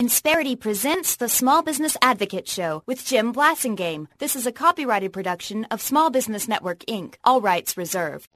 Insperity presents the Small Business Advocate Show with Jim Blasingame. This is a copyrighted production of Small Business Network, Inc., all rights reserved.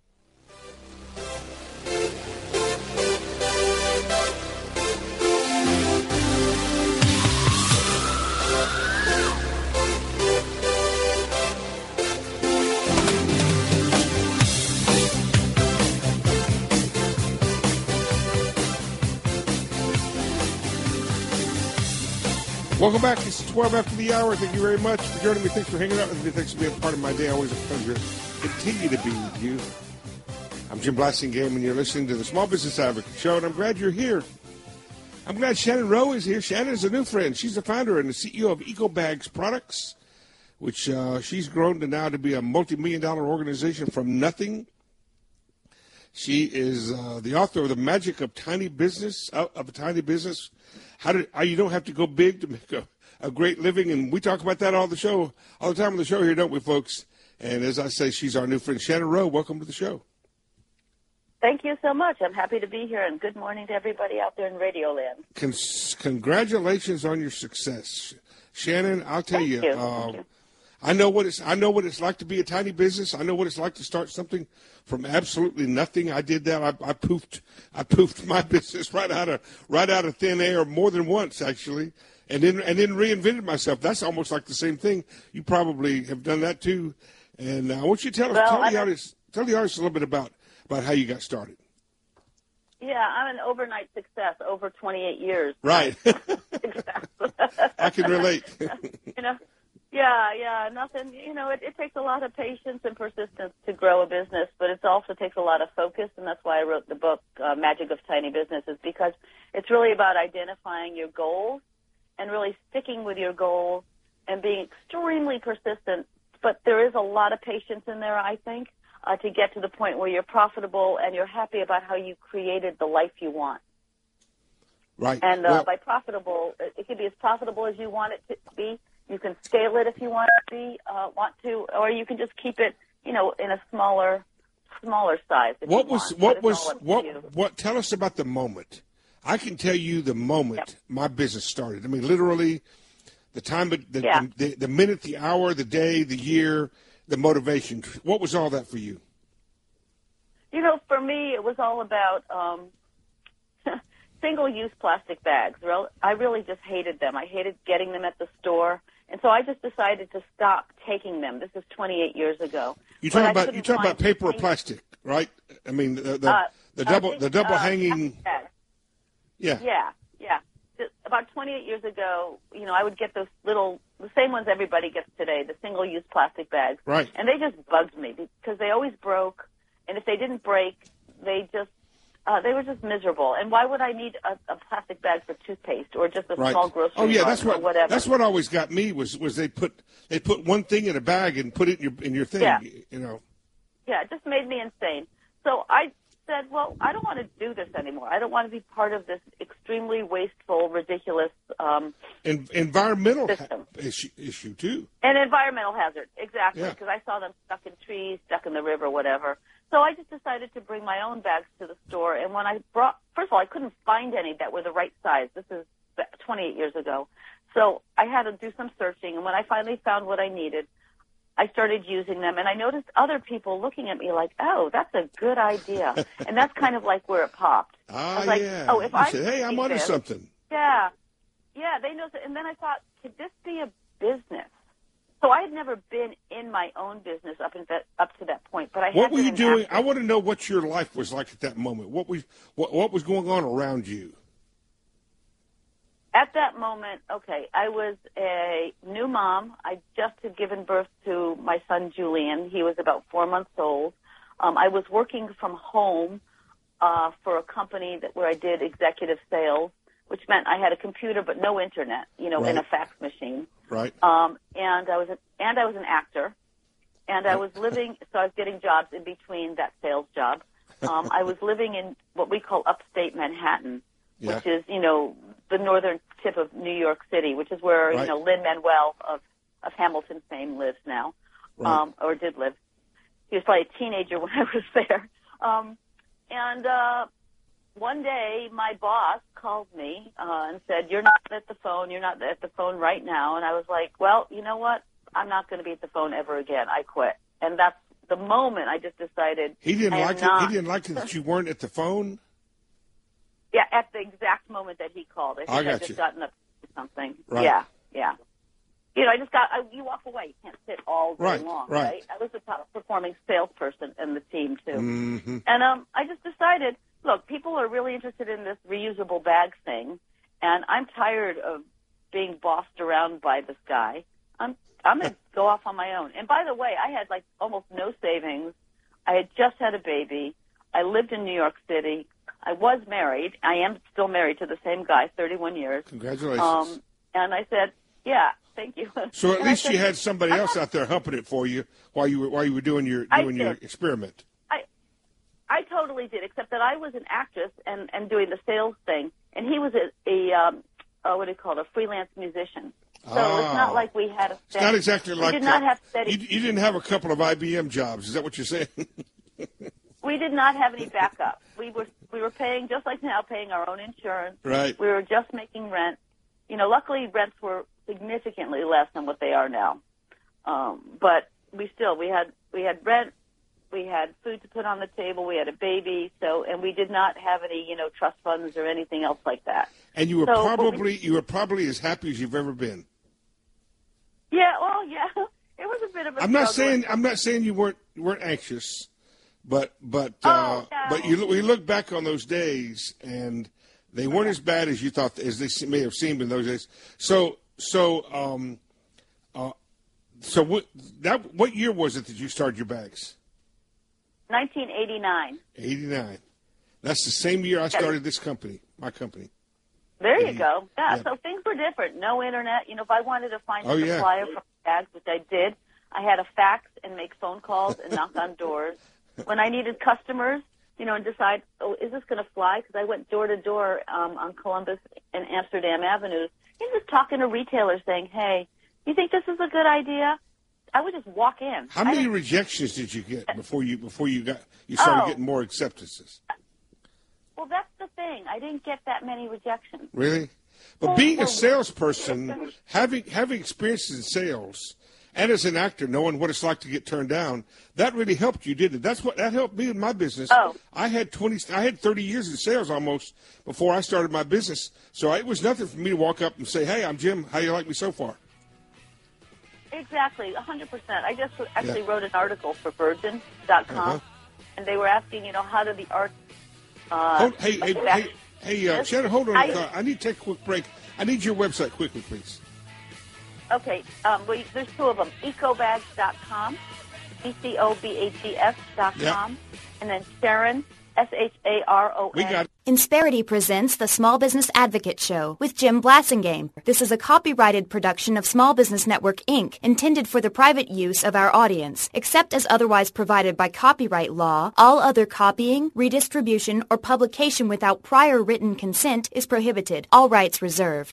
Welcome back. It's 12 after the hour. Thank you very much for joining me. Thanks for hanging out with me. Thanks for being a part of my day. Always a pleasure to continue to be with you. I'm Jim Blasingame, and you're listening to the Small Business Advocate Show, and I'm glad you're here. I'm glad Shannon Rowe is here. Shannon is a new friend. She's the founder and the CEO of EcoBags Products, which she's grown to now to be a multi-million-dollar organization from nothing. She is the author of The Magic of Tiny Business, How you don't have to go big to make a great living, and we talk about that all the time on the show here, don't we, folks? And as I say, she's our new friend, Shannon Rowe. Welcome to the show. Thank you so much. I'm happy to be here, and good morning to everybody out there in Radio Land. Congratulations on your success, Shannon. I'll tell you. Thank you. I know what it's like to be a tiny business. I know what it's like to start something from absolutely nothing. I did that. I poofed my business right out of thin air more than once, actually, and then reinvented myself. That's almost like the same thing. You probably have done that too. And I want you to tell the audience a little bit about how you got started. Yeah, I'm an overnight success over 28 years. Right. I can relate. Yeah, nothing. It takes a lot of patience and persistence to grow a business, but it also takes a lot of focus, and that's why I wrote the book, Magic of Tiny Businesses, because it's really about identifying your goals and really sticking with your goals and being extremely persistent. But there is a lot of patience in there, I think, to get to the point where you're profitable and you're happy about how you created the life you want. Right. And by profitable, it can be as profitable as you want it to be. You can scale it if you want to, or you can just keep it, in a smaller size. Tell us about the moment. I can tell you the moment my business started. I mean, literally, the time, the minute, the hour, the day, the year, the motivation. What was all that for you? For me, it was all about single-use plastic bags. I really just hated them. I hated getting them at the store. And so I just decided to stop taking them. This is 28 years ago. You talk about paper or plastic, right? I mean the double hanging. Yeah. About 28 years ago, I would get the same ones everybody gets today, the single-use plastic bags. Right. And they just bugged me because they always broke, and if they didn't break, they were just miserable. And why would I need a plastic bag for toothpaste or just a small grocery or whatever? That's what always got me was they put one thing in a bag and put it in your thing. Yeah. Yeah, it just made me insane. So I said, well, I don't want to do this anymore. I don't want to be part of this extremely wasteful, ridiculous environmental issue too. An environmental hazard, exactly, Yeah. because I saw them stuck in trees, stuck in the river, whatever. So I just decided to bring my own bags to the store. And when first of all, I couldn't find any that were the right size. This is 28 years ago. So I had to do some searching. And when I finally found what I needed, I started using them. And I noticed other people looking at me like, oh, that's a good idea. And that's kind of like where it popped. I was like, yeah. Oh, if I said, hey, I'm onto something. Yeah, they know. And then I thought, could this be a business? So I had never been in my own business up to that point, but What were you doing? I want to know what your life was like at that moment. What was going on around you? At that moment, I was a new mom. I just had given birth to my son Julian. He was about 4 months old. I was working from home for a company where I did executive sales, which meant I had a computer but no internet, Right. and a fax machine. Right. And I was an actor, and I was living. So I was getting jobs in between that sales job. I was living in what we call upstate Manhattan, which is the northern tip of New York City, which is where Lin-Manuel of Hamilton fame lives now, or did live. He was probably a teenager when I was there, and one day my boss called me and said, "You're not at the phone. You're not at the phone right now." And I was like, "Well, you know what? I'm not going to be at the phone ever again. I quit." And that's the moment I just decided. He didn't like it. He didn't like it that you weren't at the phone. Yeah, at the exact moment that he called, I think I just gotten up to something. Right. Yeah. You know, you walk away. You can't sit all day long, right? I was the top performing salesperson in the team, too. Mm-hmm. And I just decided, look, people are really interested in this reusable bag thing, and I'm tired of being bossed around by this guy. I'm going to go off on my own. And by the way, I had like almost no savings. I had just had a baby. I lived in New York City. I was married. I am still married to the same guy, 31 years. Congratulations. And I said, yeah, thank you. So at least you had somebody else out there humping it for you while you were doing your experiment. I totally did, except that I was an actress and doing the sales thing, and he was a freelance musician. So it's not like we had a steady. It's not exactly like we did not have steady. You didn't have a couple of IBM jobs. Is that what you're saying? We did not have any backup. We were paying, just like now, paying our own insurance. Right. We were just making rent. You know, luckily rents were significantly less than what they are now. But we had rent, we had food to put on the table, we had a baby, and we did not have any, trust funds or anything else like that. And you were probably as happy as you've ever been. Yeah, well, yeah. It was a bit of a I'm not saying you weren't anxious, but we look back on those days and they weren't as bad as you thought, as they may have seemed in those days. So what year was it that you started your bags? 1989. 89. That's the same year I started this company, my company. There you go. Yeah, so things were different. No internet. If I wanted to find a supplier for bags, which I did, I had a fax and make phone calls and knock on doors. When I needed customers, and decide, is this going to fly? Because I went door to door on Columbus and Amsterdam Avenues, just talking to retailers saying, hey, you think this is a good idea? I would just walk in. How many rejections did you get before you started getting more acceptances? Well, that's the thing. I didn't get that many rejections. Really? But being a salesperson, having experiences in sales, and as an actor, knowing what it's like to get turned down, that really helped you, didn't it? That helped me in my business. Oh. I had 30 years in sales almost before I started my business. So it was nothing for me to walk up and say, hey, I'm Jim. How you like me so far? Exactly, 100%. I just actually wrote an article for Virgin.com, and they were asking, how did the art... Hey, Shannon, hold on. I need to take a quick break. I need your website quickly, please. Okay, there's two of them, ecobags.com, ECOBAGS.com, and then Sharon, SHARON. We got it. Insperity presents the Small Business Advocate Show with Jim Blassingame. This is a copyrighted production of Small Business Network, Inc., intended for the private use of our audience. Except as otherwise provided by copyright law, all other copying, redistribution, or publication without prior written consent is prohibited. All rights reserved.